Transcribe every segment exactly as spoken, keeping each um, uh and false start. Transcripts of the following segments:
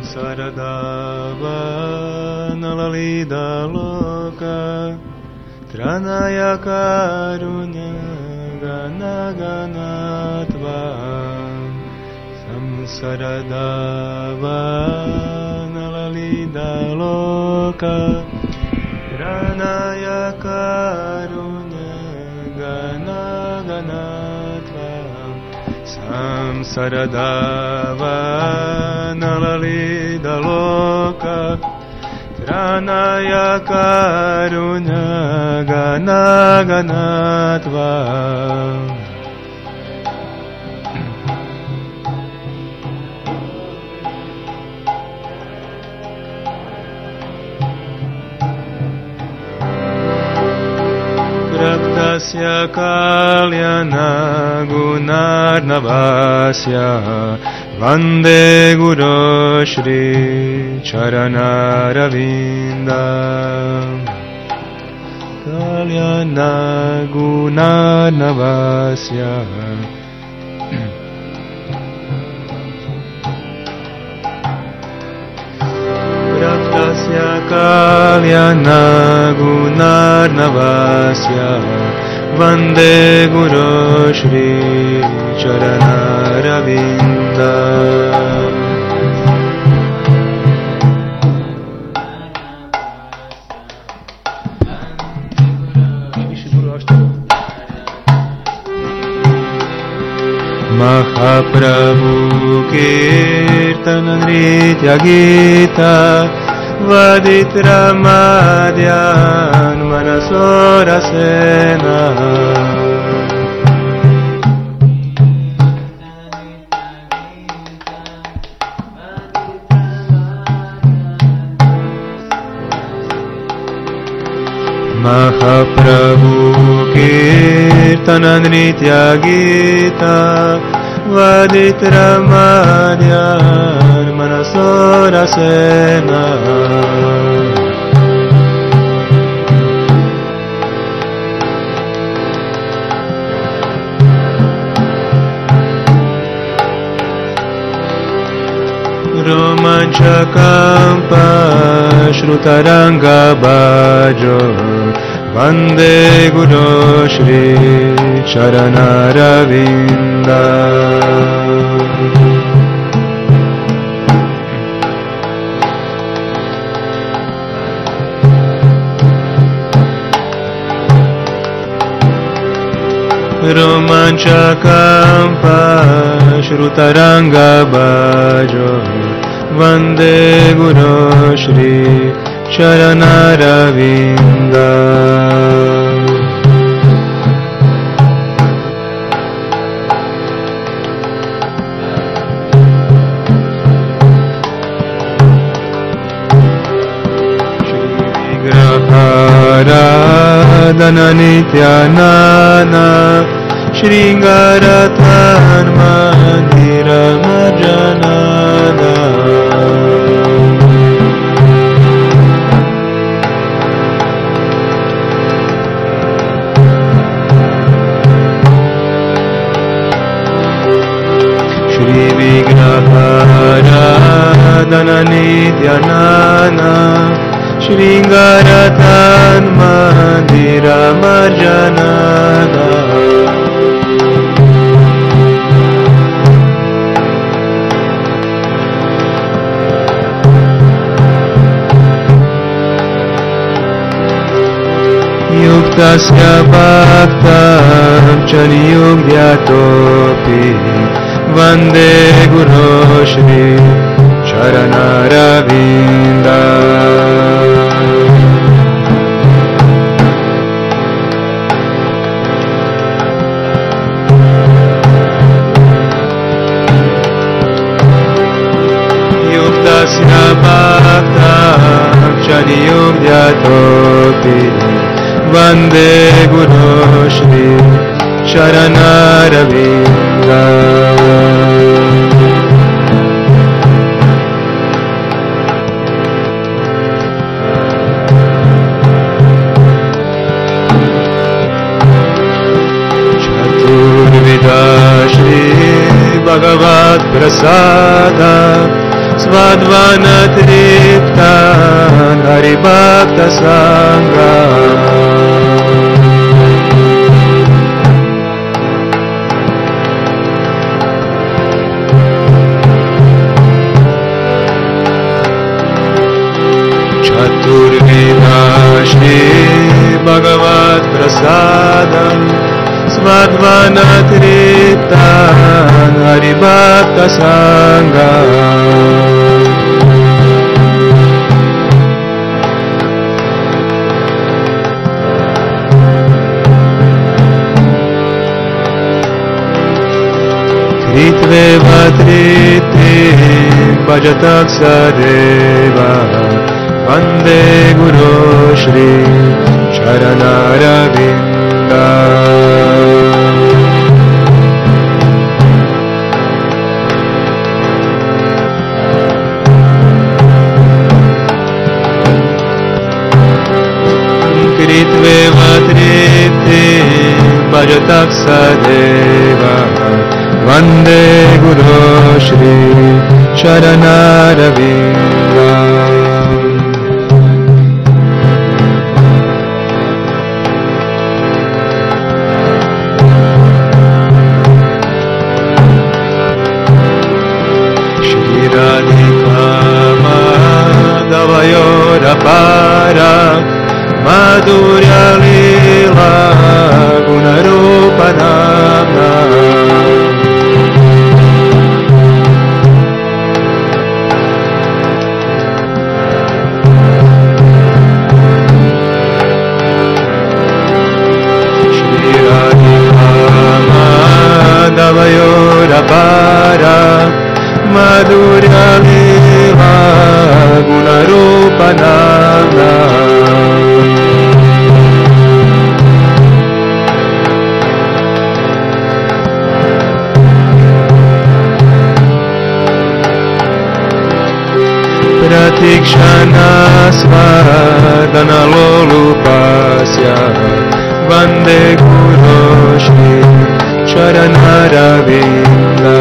Saradava Nalalida Loka Tranaya Karunya Gana Ganatva Samsaradava Nalalida Loka Tranaya Karunya Gana Ganatva Samsaradava Nalalida Loka Tranaya Karunya Gana Ganatva Praktasya Kalyana Gunarnavasya Vande Guru Shri Charanaravinda Kalyana Gunarnavasya Praktasya Kalyana Gunarnavasya Vande Guru Shri Charanaravinda Mahaprabhu Kirtana Nritya Gita Vaditra Madhyan Manasora Sena Mahaprabhu Kirtana Nritya Gita Vaditra Madhyan Manasora Sena Romanchakampa Shrutaranga Bhajo Vande Guru Shri Charanaravinda Romanchakampa Shrutaranga Bhajo Vande Guru Shri Charanaravinda Radhana Nityanana Shringarathan Mandira Marjanana Shri Vigraharadhana Nityanana Shringarathan Mandira Marjanana Yuktasya Bhaktam Chaniyugdyatopi Vande Guru Shri Charanaravinda Yuktasya Bhaktam Chaniyugdyatopi Vande Guru Shri Charanaravinda Chaturvida Shri Bhagavad Prasada Svadvanatriptan Haribhakta Sangha. Chaturvidashri Bhagavad Prasadam Svadvanatriptan Haribhakta Sangha. Kritveva triti bhajataksadeva Vande Guru Shri Charanaravinda. Kritveva triti bhajataksadeva Vande Guru Shri Charanaravinda. Shri Radhika Madhavayorapara Madhurya Lila Gunarupanamna. Madhavayorapara Madhurya Lila Gunarupanamna. Pratikshana Svadana Lolupasya Vande Guru Shri Charanaravinda.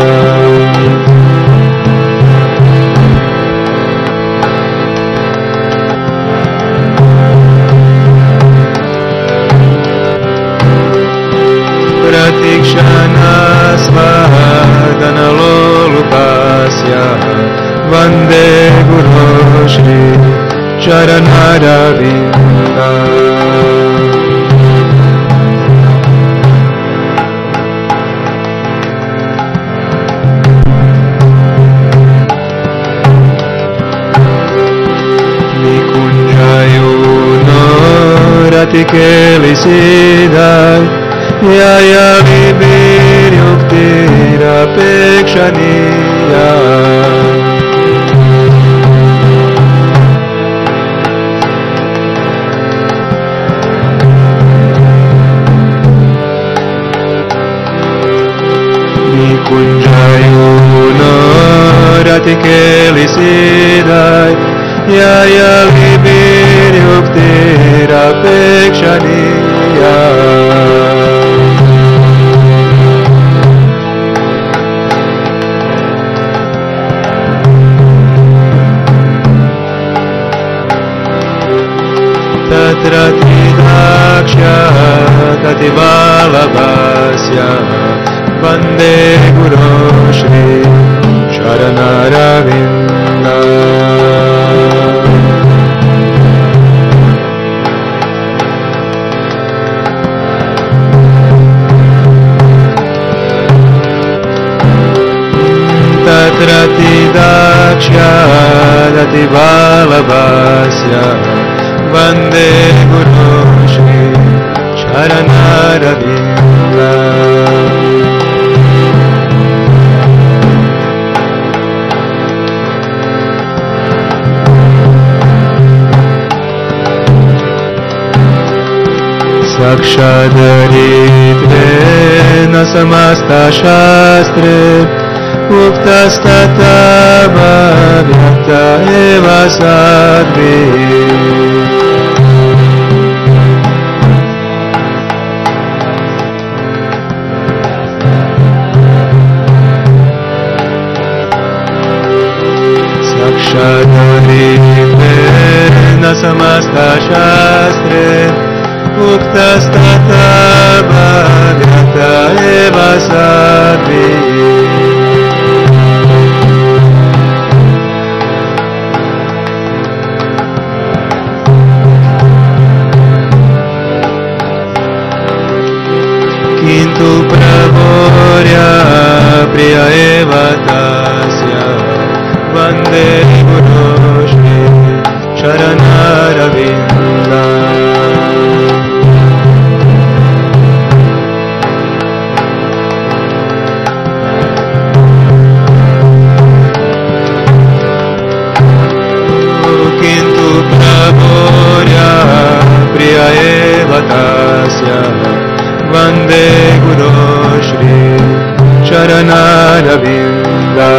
Pratikshana Svadana Lolupasya Vande Guru Shri Charanaravinda. Nikunjayono Ratikelisidai Yaya Vibir Yuktira Pekshaniya. Nikunjayono Ratikelisidai Yaya Vibir Yuktira Pekshaniya. Tatra Tidaksha Tativalabhasya Vande Guru Shri Charanaravinda. Tatra Tidaksha Tativalabhasya Vande Guru Shri Charanaravinda. Sakshadaritve samasta shastre Uktastatava vyakta eva sadvi. विद्वेन समस्तशास्त्रे उक्तस्तथा भव्यत एव साध्वी किन्तु प्रभोर्या प्रिय एव तस्य वन्दे गुरो श्री चरणारविन्दा किन्तु प्रभोर्या प्रिय एव तस्य वन्दे गुरो श्री चरणारविन्दा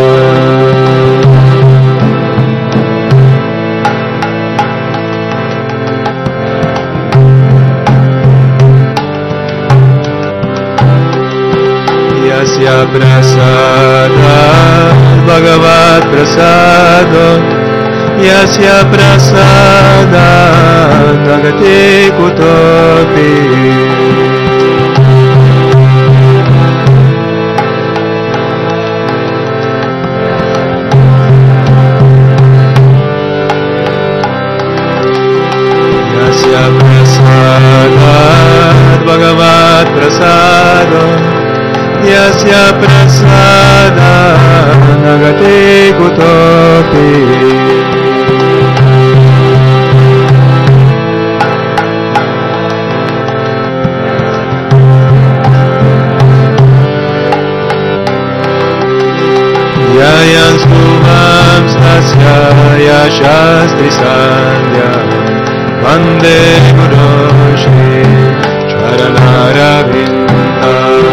यस्य प्रसादात् भगवत् प्रसादो यस्य प्रसादात् जगति कुतोऽपि प्रसादात् भगवत् प्रसादो यस्य प्रसादात् न गते कुतोऽपि ययं स्तुवां सस्य यशास्त्रि सन्ध्या वन्दे गुरो श्री चरणारविन्दा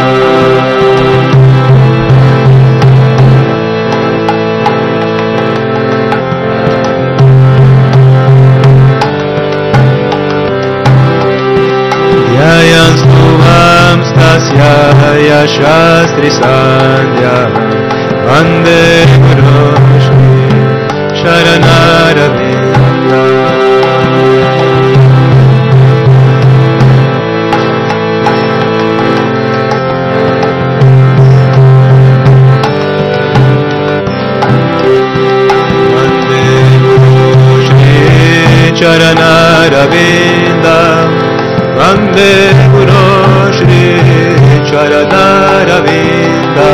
ययं स्तुवां तस्य यशास्त्रि सन्ध्या वन्दे गुरो श्री चरणारविन्दा चरणारविन्दा वन्दे गुरो श्री चरणारविन्दा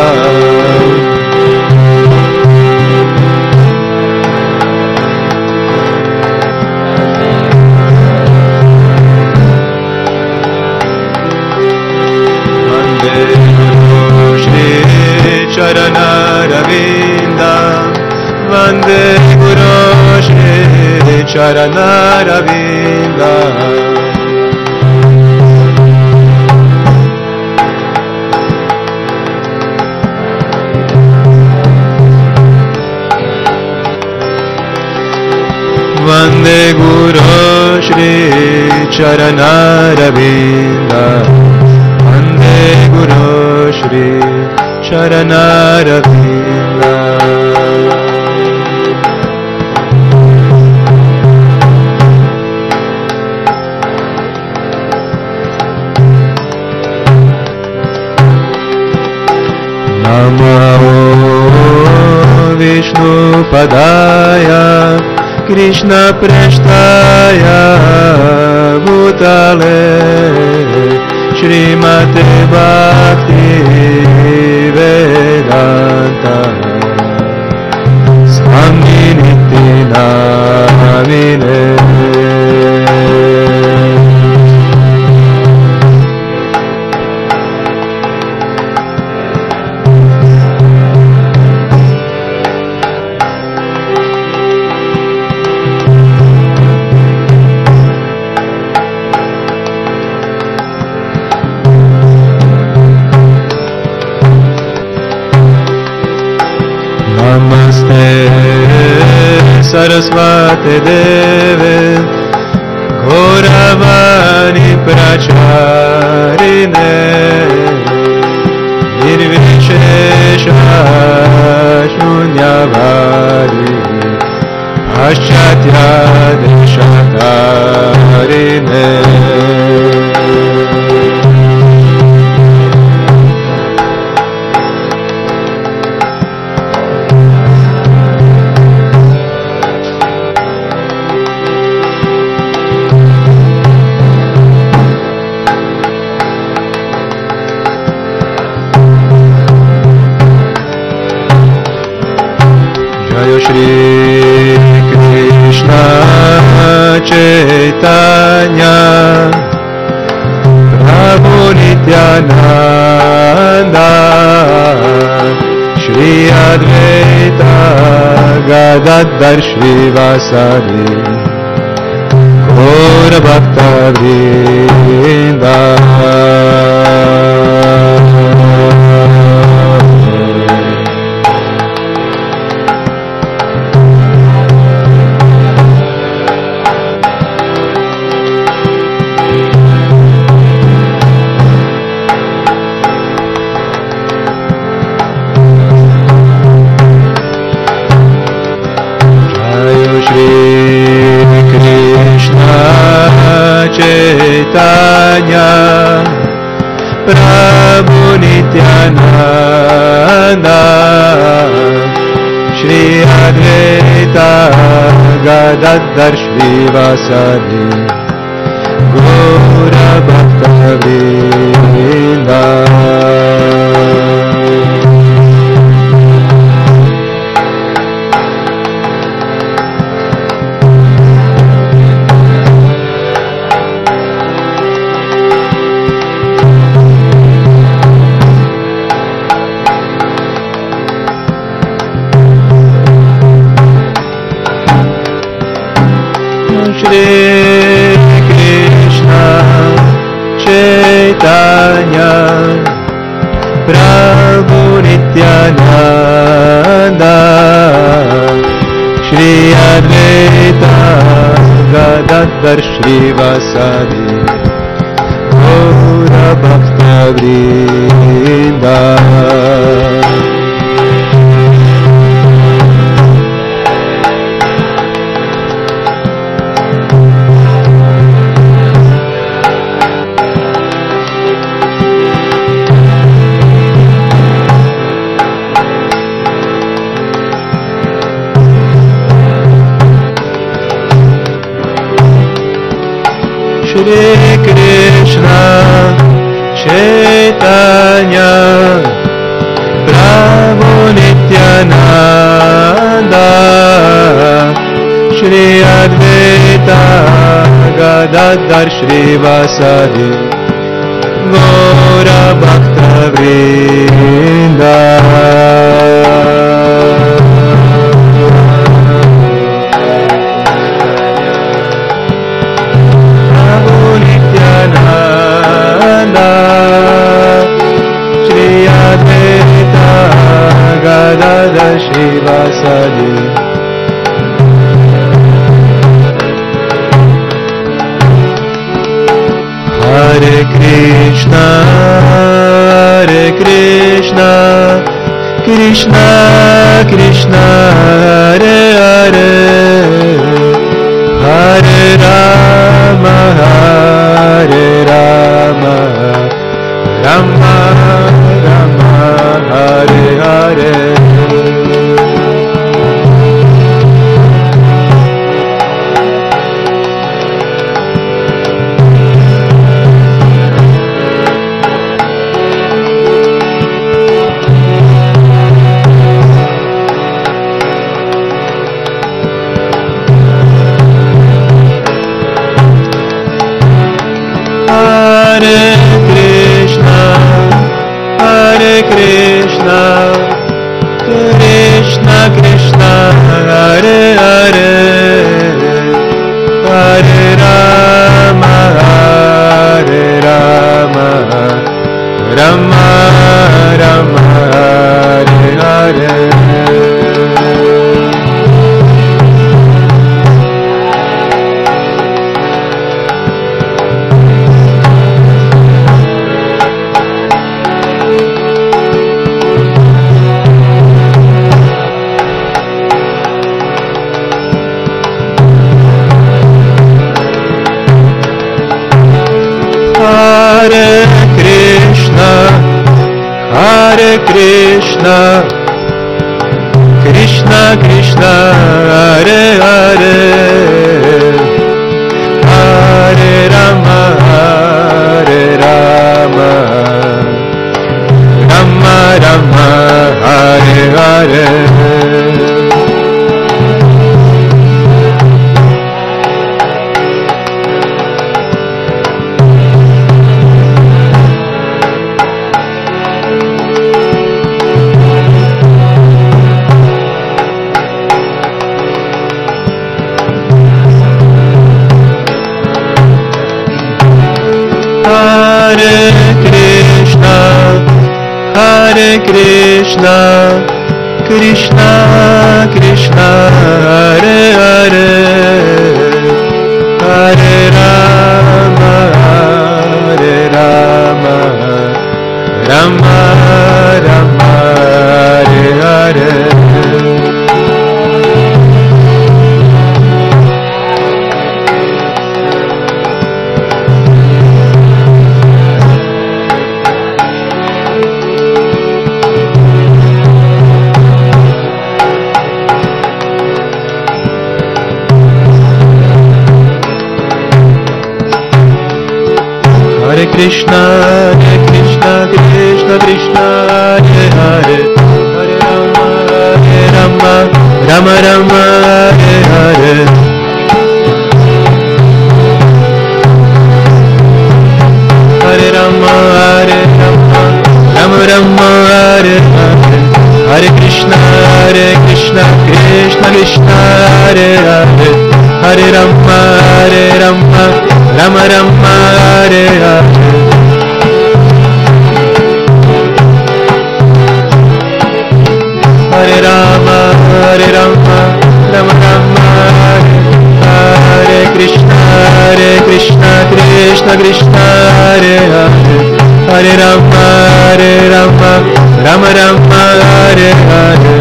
वन्दे गुरो श्री चरणारविन्दा वन्दे गुरो श्री चरणारविन्दा वन्दे गुरो श्री चरणारविन्दा वन्दे गुरो श्री चरणारविन्दा नमो विष्णुपदाय कृष्णप्रेष्ठाय भूतले श्रीमते भक्ति वेदान्त स्वामी नित्यानामिने नमस्ते सरस्वती देवे घोरवाणी प्रचारिणे निर्विशेष शून्यवादी Paschatya Deshatarine Shri Krishna Chaitanya Prabhu Nityananda Shri Advaita Gadadhar Shrivasadi Gaura Bhakta Vrinda Chaitanya Prabhu Nityananda Shri Advaita Gadadhar Shrivasadi Gaura Bhakta Vrinda Shri Krishna Chaitanya Prabhu Nityananda Shri Advaita Gadadhar Shrivasadi Gaura Bhakta Vrinda Shri Krishna Chaitanya Prabhu Nityananda Shri Advaita Gadadhar Shrivasadi Gaura Bhakta Vrinda Shri Advaita Gadadhar Shrivasadi Hare Krishna Hare Krishna Krishna Krishna Hare Hare Hare Rama Hare Rama Rama Rama Hare Hare Krishna, Krishna Krishna, Hare Hare, Hare Rama, Hare Rama, Rama Rama, Hare Hare. Krishna, Krishna Krishna, Hare Hare, Hare Rama, Hare Rama, Rama Rama, Hare Hare. Hare Krishna, Krishna Krishna, Hare Hare, Hare Rama, Hare Rama, Rama Rama, Hare Hare. Krishna, Hare Krishna, Krishna Krishna, Hare Hare, Hare Rama, Hare Rama, Rama Rama, Hare Hare. Hare Rama, Hare Rama, Rama Rama, Hare Hare. Hare Krishna, Hare Krishna, Krishna Krishna, Hare Hare, Hare Rama, Hare Rama, Rama Rama, Hare Hare. Hare Rama, Hare Rama, Rama Rama, Hare Hare. Krishna, Hare Krishna, Krishna Krishna, Hare Hare, Hare Rama, Hare Rama, Rama Rama, Hare Hare.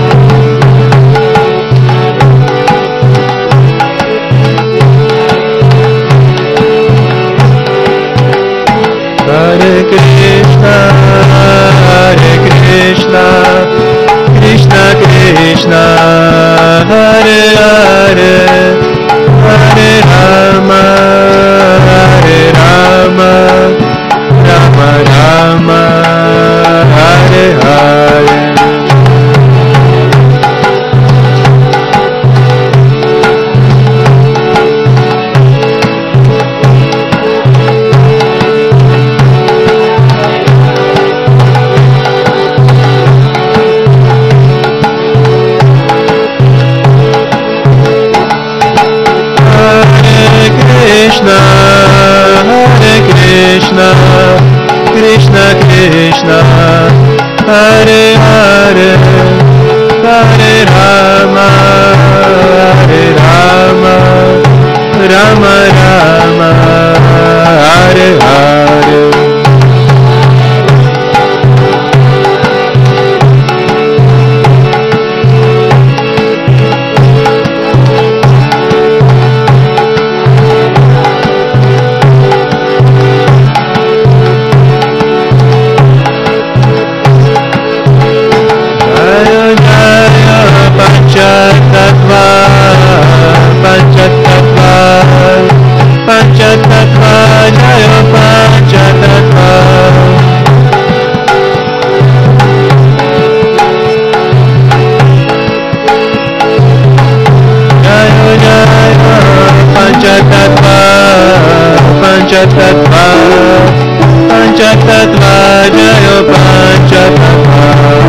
Hare Krishna, Hare Krishna, Krishna Krishna, Hare Hare, Hare Rama, Hare Rama, Rama Rama, Hare Hare. Krishna, Hare Krishna, Krishna Krishna, Hare Hare, Hare Rama, Hare Rama, Rama Rama, Hare Hare. Panchatattva, Panchatattva, Panchatattva, Jaya Panchatattva. Jaya Jaya Panchatattva, Panchatattva, Panchatattva, Jaya Panchatattva.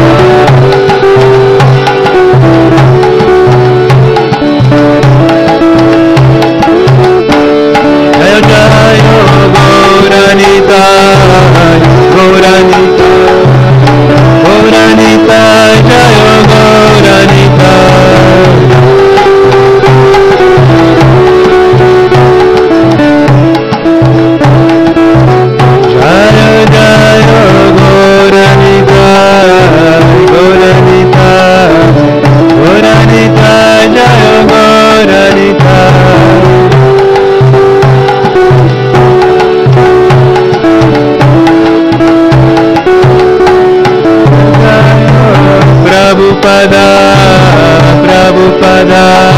Gauranita, Gauranita, Gauranita, Jaya Gauranita. Radha